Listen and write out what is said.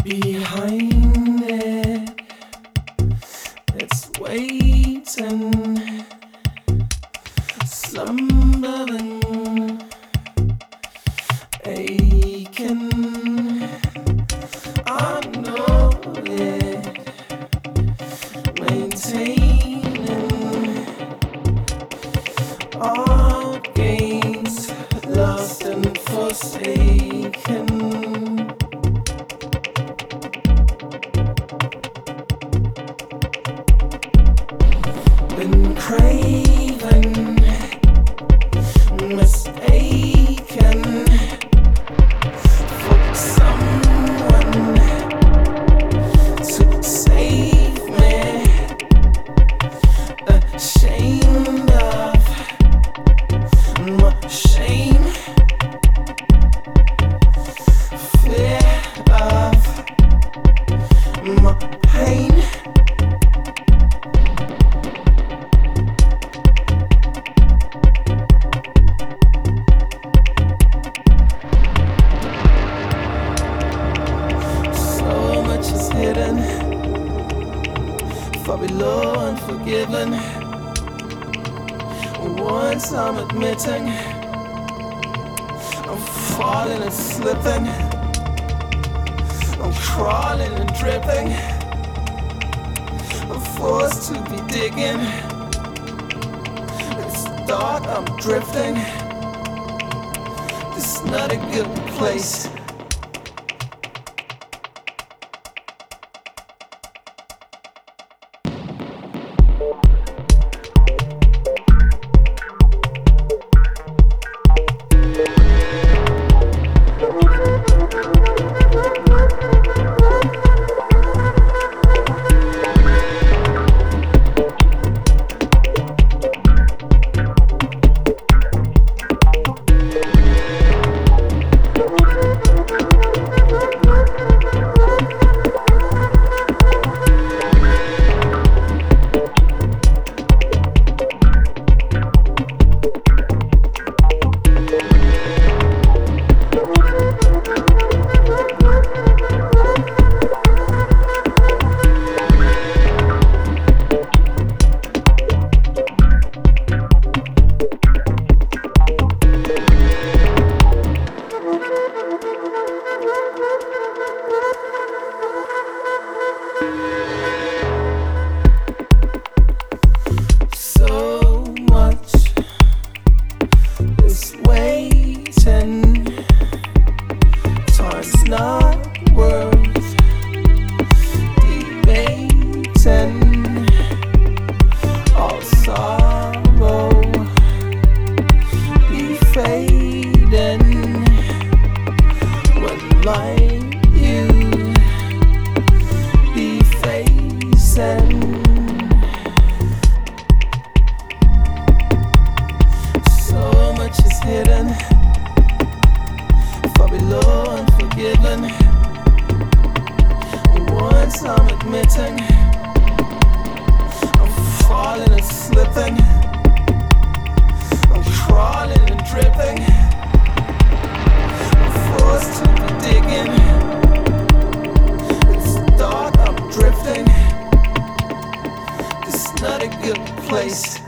Behind it, it's waiting, slumbering, aching. I know it, maintaining all gains, lost and forsaken. Been craving, mistaken for someone to save me, ashamed of my shame, fear of my pain. Hidden, far below unforgiven. Once I'm admitting I'm falling and slipping, I'm crawling and dripping, I'm forced to be digging. It's dark, I'm drifting. This is not a good place. Time's not worth debating. All sorrow be fading when like you be facing. So much is hidden, far below unforgiven. Once I'm admitting I'm falling and slipping, I'm crawling and dripping, I'm forced to be digging. It's dark, I'm drifting. This is not a good place.